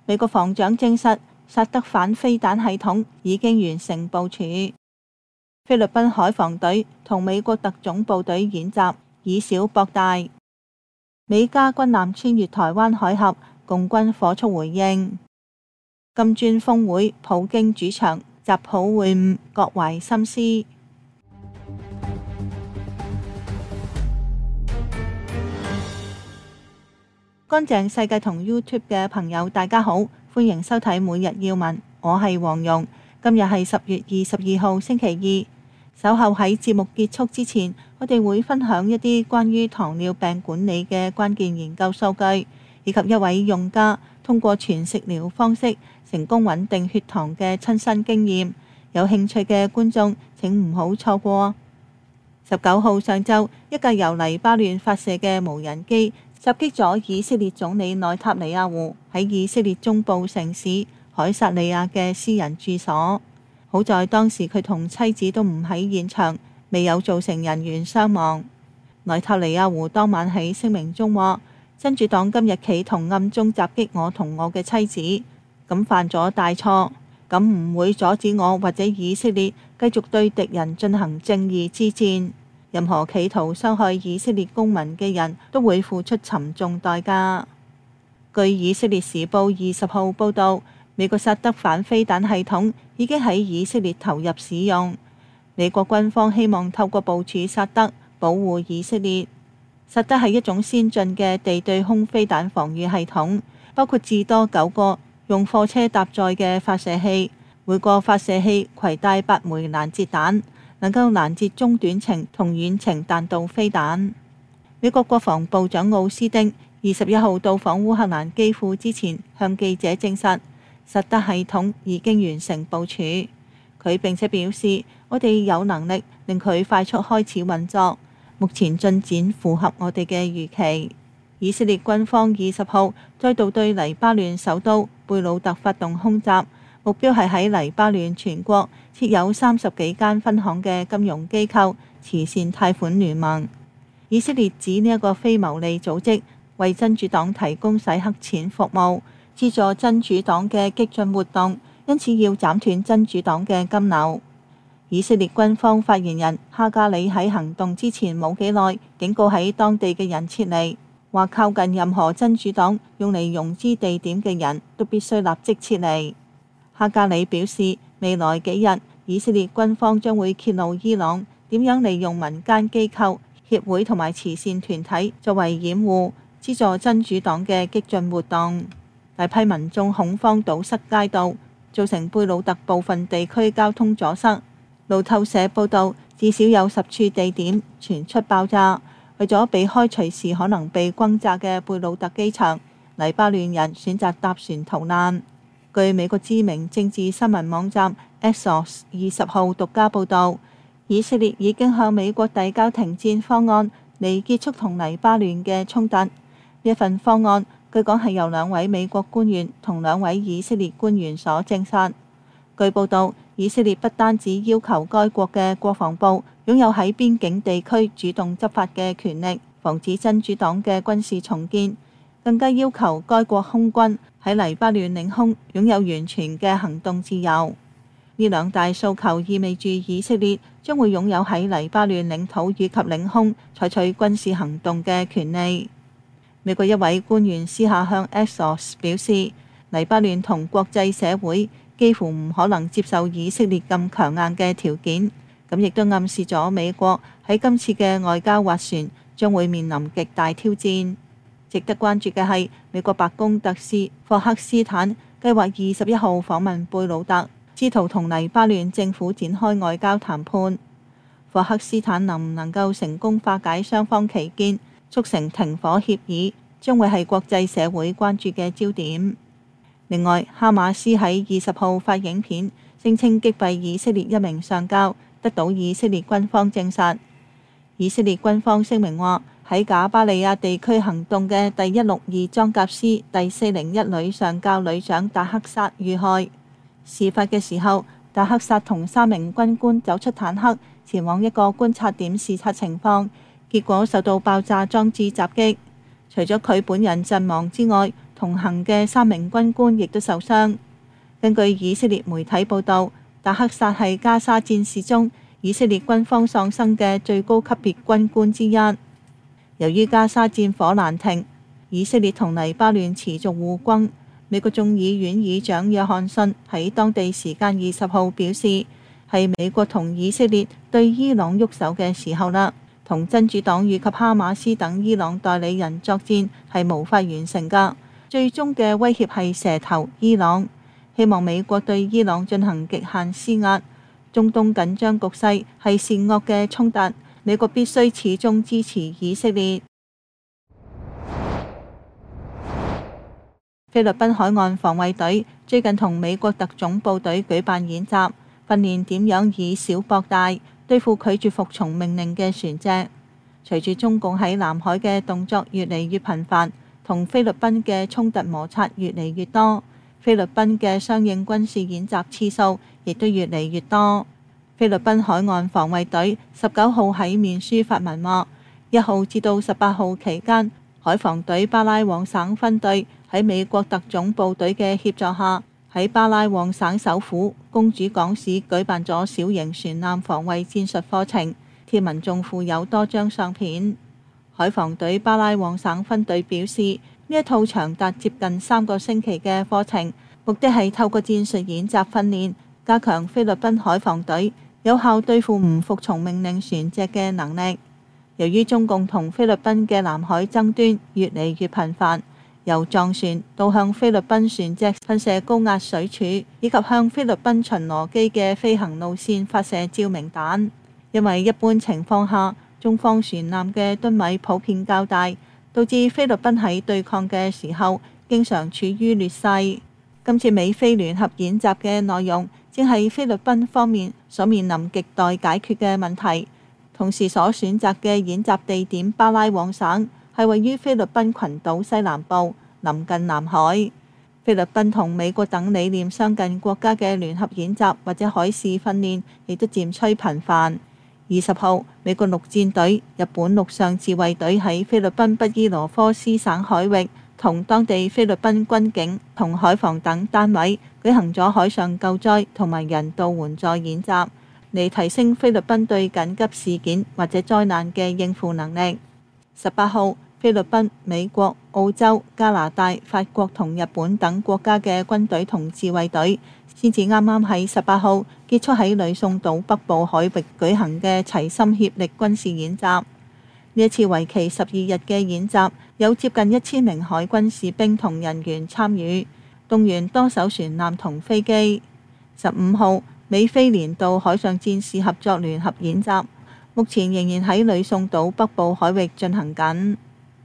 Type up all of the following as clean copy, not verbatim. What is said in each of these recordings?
美國防長證實，薩德反飛彈系統已經完成部署。菲律賓海防隊同美國特種部隊演習，以小博大。美加軍艦穿越台灣海峽，共軍火速回應。金磚峰會，普京主場，習普會晤，各懷心思。乾淨世界同 YouTube 嘅朋友，大家好，歡迎收睇每日要聞，我係黃蓉。今日係10月22號星期二。稍後喺節目結束之前，我哋會分享一啲關於糖尿病管理嘅關鍵研究數據，以及一位用家通過全食療方式成功穩定血糖嘅親身經驗。有興趣嘅觀眾請唔好錯過。19號上晝，一架由黎巴嫩發射嘅無人機襲擊咗以色列總理內塔尼亞胡喺以色列中部城市凱撒利亞嘅私人住所。好在當時佢同妻子都唔喺現場，未有造成人員傷亡。內塔尼亞胡當晚喺聲明中話：真主黨今日企圖暗中襲擊我同我嘅妻子，咁犯咗大錯，咁唔會阻止我或者以色列繼續對敵人進行正義之戰。任何企圖傷害以色列公民嘅人都會付出沉重代價。據以色列時報20號報導，美國薩德反飛彈系統已經喺以色列投入使用。美國軍方希望透過部署薩德保護以色列。薩德係一種先進嘅地對空飛彈防禦系統，包括至多9個用貨車搭載嘅發射器，每個發射器攜帶8枚攔截彈，能夠攔截中短程同遠程彈道飛彈。美國國防部長奧斯汀21號到訪烏克蘭基輔之前，向記者證實，薩德系統已經完成部署。佢並且表示，我哋有能力令佢快速開始運作，目前進展符合我哋嘅預期。以色列軍方20號再度對黎巴嫩首都貝魯特發動空襲，目標係喺黎巴嫩全國設有30幾間分行嘅金融機構慈善貸款聯盟。以色列指呢一個非牟利組織為真主黨提供洗黑錢服務，資助真主黨嘅激進活動，因此要斬斷真主黨嘅金流。以色列軍方發言人哈加里喺行動之前冇幾耐，警告喺當地嘅人撤離，話靠近任何真主黨用嚟融資地點嘅人都必須立即撤離。哈加里表示，未來幾日以色列軍方將會揭露伊朗點樣利用民間機構、協會同埋慈善團體作為掩護，資助真主黨嘅激進活動。大批民眾恐慌堵塞街道，造成貝魯特部分地區交通阻塞。路透社報導，至少有10處地點傳出爆炸。為咗避開隨時可能被轟炸嘅貝魯特機場，黎巴嫩人選擇搭船逃難。據美國知名政治新聞網站 Axios 20號獨家報導，以色列已經向美國遞交停戰方案嚟結束同黎巴嫩嘅衝突。呢份方案據講係由2位美國官員同2位以色列官員所證實。據報導，以色列不單止要求該國嘅國防部擁有喺邊境地區主動執法嘅權力，防止真主黨嘅軍事重建，更加要求該國空軍喺黎巴嫩領空擁有完全嘅行動自由。呢2大訴求意味住以色列將會擁有喺黎巴嫩領土以及領空採取軍事行動嘅權利。美國一位官員私下向 Axios 表示，黎巴嫩同國際社會幾乎唔可能接受以色列咁強硬嘅條件，咁亦都暗示咗美國喺今次嘅外交斡旋將會面臨極大挑戰。值得關注嘅係，美國白宮特使霍克斯坦計劃21號訪問貝魯特，試圖同黎巴嫩政府展開外交談判。霍克斯坦能唔能夠成功化解雙方歧見，促成停火協議，將會係國際社會關注嘅焦點。另外，哈馬斯喺20號發影片，聲稱擊斃以色列一名上校，得到以色列軍方證實。以色列軍方聲明話，喺賈巴利亞地區行動嘅第162裝甲師第401旅上校旅長達克薩遇害。事發嘅時候，達克薩同3名軍官走出坦克，前往一個觀察點視察情況，結果受到爆炸裝置襲擊。除咗佢本人陣亡之外， 同行嘅3名軍官亦都受傷。根據以色列媒體報導，達克薩係加沙戰事中以色列軍方喪生嘅最高級別軍官之一。由於加沙戰火難停，以色列同黎巴嫩持續互轟。美國眾議院議長約翰遜喺當地時間20號表示，係美國同以色列對伊朗喐手嘅時候啦，同真主黨以及哈馬斯等伊朗代理人作戰係無法完成㗎，最終嘅威脅係蛇頭伊朗，希望美國對伊朗進行極限施壓。中東緊張局勢係善惡嘅衝突，美國必須始終支持以色列。菲律賓海岸防衛隊最近同美國特種部隊舉辦演習，訓練點樣以小博大對付拒絕服從命令嘅船隻。隨住中共喺南海嘅動作越嚟越頻繁，同菲律賓嘅衝突摩擦越嚟越多，菲律賓嘅相應軍事演習次數亦都越嚟越多。菲律賓海岸防衛隊19號喺面書發文話，1號至到18號期間，海防隊巴拉望省分隊喺美國特種部隊嘅協助下，喺巴拉望省首府公主港市舉辦咗小型船艦防衛戰術課程，貼文仲附有多張相片。海防隊巴拉望省分隊表示，呢一套長達接近3個星期嘅課程，目的係透過戰術演習訓練，加強菲律賓海防隊有效對付唔服從命令船隻嘅能力。由於中共同菲律賓嘅南海爭端越嚟越頻繁，由撞船到向菲律賓船隻噴射高壓水柱，以及向菲律賓巡邏機嘅飛行路線發射照明彈。因為一般情況下，中方船艦嘅噸位普遍較大，導致菲律賓喺對抗嘅時候經常處於劣勢。今次美菲聯合演習嘅內容，正係菲律賓方面所面臨亟待解決嘅問題。同時所選擇嘅演習地點巴拉望省係位於菲律賓群島西南部，臨近南海。菲律賓同美國等理念相近國家嘅聯合演習或者海事訓練亦都漸趨頻繁。20號，美國陸戰隊、日本陸上自衛隊喺菲律賓北伊羅科斯省海域同當地菲律賓軍警同海防等單位舉行咗海上救災同埋人道援助演習，嚟提升菲律賓對緊急事件或者災難嘅應付能力。18號，菲律賓、美國、澳洲、加拿大、法國同日本等國家嘅軍隊同自衛隊先至啱啱喺18號結束喺呂宋島北部海域舉行嘅齊心協力軍事演習。呢一次為期12日嘅演習，有接近1000名海軍士兵同人員參與，動員多艘船艦同飛機。15號，美菲年度海上戰事合作聯合演習，目前仍然喺呂宋島北部海域進行緊。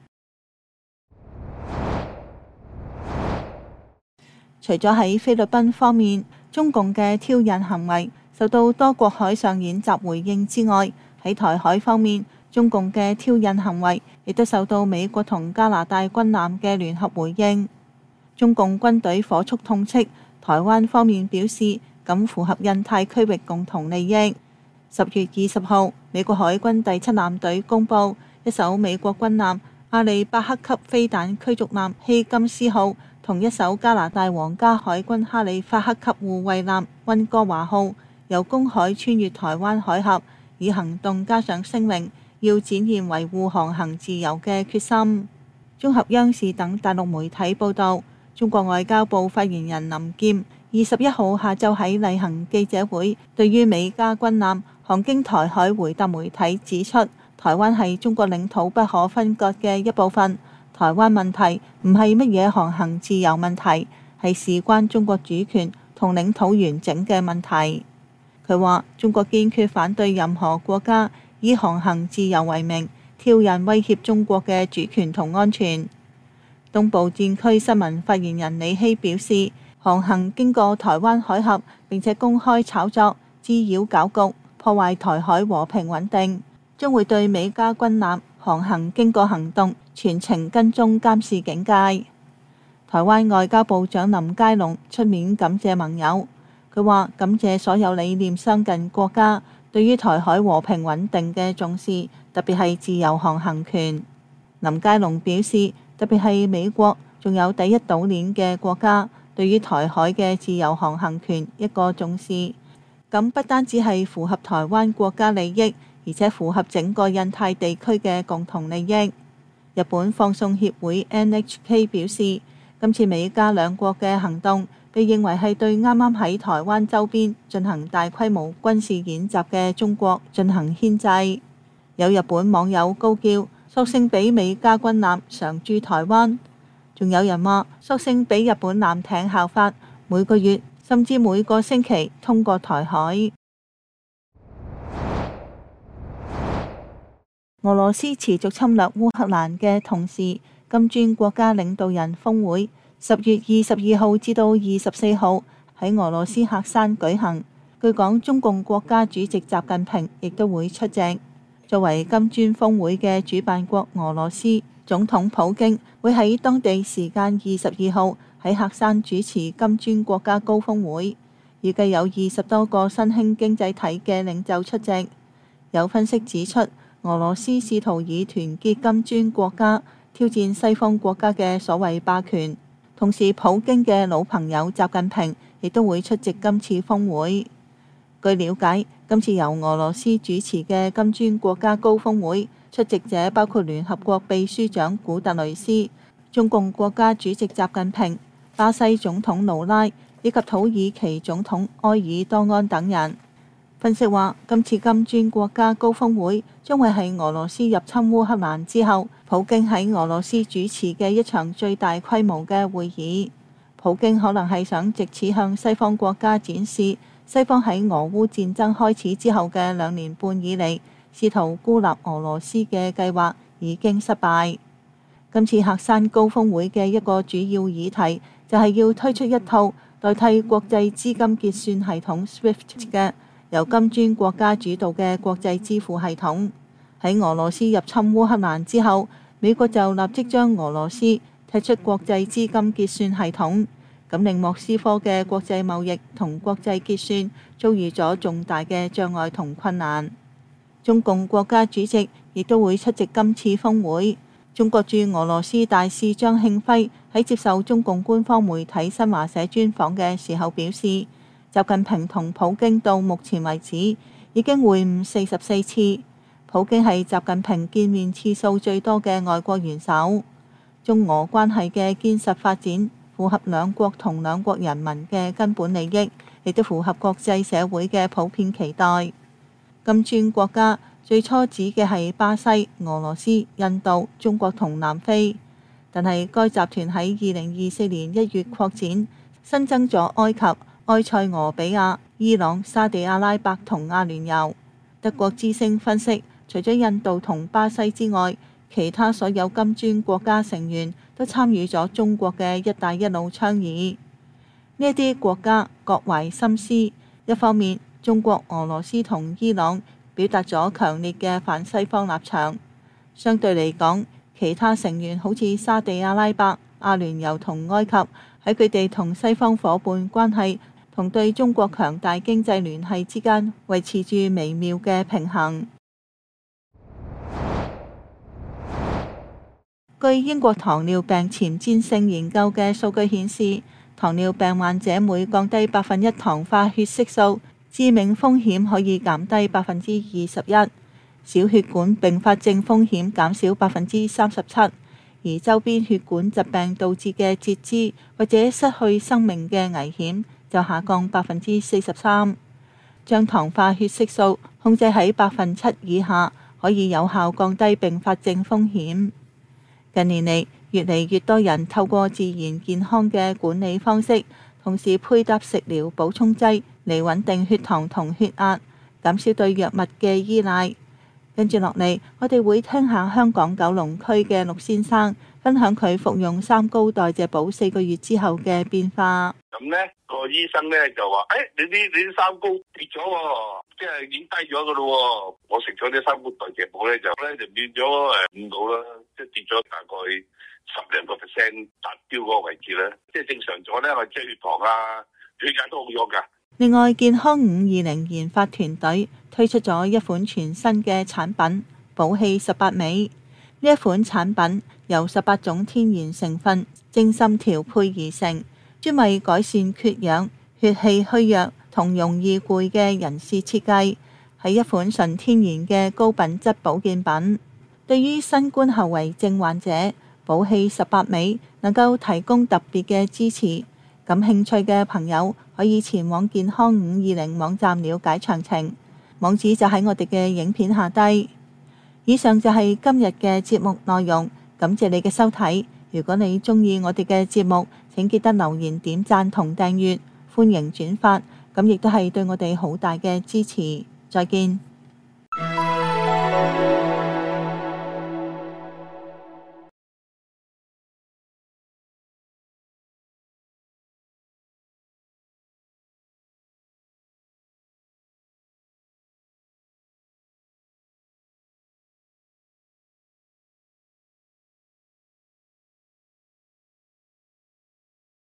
除咗喺菲律賓方面，中共嘅挑釁行為受到多國海上演習回應之外，喺台海方面，中共嘅挑釁行為亦都受到美國同加拿大軍艦嘅聯合回應。中共軍隊火速痛斥，台灣方面表示咁符合印太區域共同利益。10月20號，美國海軍第7艦隊公布，一艘美國軍艦阿利伯克級飛彈驅逐艦希金斯號同一艘加拿大皇家海軍哈利法克級護衛艦溫哥華號由公海穿越台灣海峽，以行動加上聲明，要展現維護航行自由嘅決心。綜合央視等大陸媒體報導，中國外交部發言人林劍21號下晝喺例行記者會，對於美加軍艦航經台海回答媒體指出，台灣係中國領土不可分割嘅一部分。台灣問題唔係乜嘢航行自由問題，係事關中國主權同領土完整嘅問題。佢話：中國堅決反對任何國家以航行自由為名，挑釁威脅中國嘅主權同安全。東部戰區新聞發言人李希表示，航行經過台灣海峽並且公開炒作、滋擾搞局、破壞台海和平穩定，將會對美加軍艦航行經過行動全程跟蹤監視警戒。台灣外交部長林佳龍出面感謝盟友，佢話感謝所有理念相近國家對於台海和平穩定嘅重視，特別係自由航行權。林佳龍表示，特別係美國、 仲有第一島鏈嘅國家對於台海嘅自由航行權一個重視，咁不單止係符合台灣國家利益，而且符合整個印太地區嘅共同利益。日本放送協會 NHK 表示，今次美加兩國嘅行動被認為係對啱啱喺台灣周邊進行大規模軍事演習嘅中國進行牽制。有日本網友高叫，索性俾美加軍艦常駐台灣，仲有人話索性俾日本艦艇效法，每個月甚至每個星期通過台海。俄羅斯持續侵略烏克蘭嘅同時，金磚國家領導人峰會10月22號至到24號喺俄羅斯喀山舉行。據講，中共國家主席習近平亦都會出席。作為金磚峰會嘅主辦國，俄羅斯總統普京會喺當地時間22號喺喀山主持金磚國家高峰會，預計有20多個新興經濟體嘅領袖出席。有分析指出，俄羅斯試圖以團結金磚國家挑戰西方國家嘅所謂霸權，同時普京嘅老朋友習近平亦都會出席今次峰會。據了解，今次由俄羅斯主持嘅金磚國家高峰會出席者包括聯合國秘書長古特雷斯、中共國家主席習近平、巴西總統盧拉以及土耳其總統埃爾多安等人。分析話，今次金磚國家高峰會將會係俄羅斯入侵烏克蘭之後，普京喺俄羅斯主持嘅一場最大規模嘅會議。普京可能係想藉此向西方國家展示，西方喺俄烏戰爭開始之後嘅2年半以嚟，試圖孤立俄羅斯嘅計劃已經失敗。今次喀山高峰會嘅一個主要議題就係要推出一套代替國際資金結算系統 SWIFT 嘅由金磚國家主導嘅國際支付系統。喺俄羅斯入侵烏克蘭之後，美國就立即將俄羅斯踢出國際資金結算系統，咁令莫斯科嘅國際貿易同國際結算遭遇咗重大嘅障礙同困難。中共國家主席亦都會出席今次峰會。中國駐俄羅斯大使張慶輝喺接受中共官方媒體新華社專訪嘅時候表示，習近平同普京到目前為止已經會晤44次，普京係習近平見面次數最多嘅外國元首。中俄關係嘅堅實發展符合兩國同兩國人民嘅根本利益，亦都符合國際社會嘅普遍期待。金磚國家最初指嘅係巴西、俄羅斯、印度、中國同南非，但係該集團喺2024年1月擴展，新增咗埃及、埃塞俄比亞、伊朗、沙地阿拉伯同阿聯酋。德國之聲分析，除咗印度同巴西之外，其他所有金磚國家成員都參與咗中國嘅一帶一路倡議。呢一啲國家各懷心思，一方面中國、俄羅斯同伊朗表達咗強烈嘅反西方立場，相對嚟講，其他成員好似沙地阿拉伯、阿聯酋同埃及，喺佢哋同西方夥伴關係同對中國強大經濟聯繫之間維持住微妙嘅平衡。據英國糖尿病前瞻性研究嘅數據顯示，糖尿病患者每降低1%糖化血色素，致命風險可以減低21%，小血管併發症風險減少37%，而周邊血管疾病導致嘅截肢或者失去生命嘅危險就下降43%。將糖化血色素控制喺7%以下，可以有效降低併發症風險。近年嚟，越嚟越多人透過自然健康嘅管理方式，同時配搭食療補充劑嚟穩定血糖同血壓，減少對藥物嘅依賴。跟住落嚟，我哋會聽下香港九龍區嘅陸先生分享佢服用三高代謝寶4個月之後嘅變化。 咁呢個醫生呢就話：你啲三高跌咗喎，即係已經低咗噶咯。我食咗啲三高代謝寶呢，就變咗5度啦，即係跌咗大概10%達標嗰個位置啦。即係正常咗呢，我即係血糖啊、血壓都好咗噶。 另外，健康520研發團隊推出咗一款全新嘅產品寶氣18味。呢一款產品由18種天然成分， 精心調配而成，專為改善缺氧、血氣虛弱同容易攰嘅人士設計，係一款純天然嘅高品質保健品。對於新冠後遺症患者，寶氣18味能夠提供特別嘅支持。感興趣嘅朋友可以前往健康520網站了解詳情，網址就喺我哋嘅影片下低。以上就係今日嘅節目內容，感謝你嘅收睇。如果你鍾意我哋嘅節目，請記得留言、點讚同訂閱，歡迎轉發，咁亦都係對我哋好大嘅支持。再見。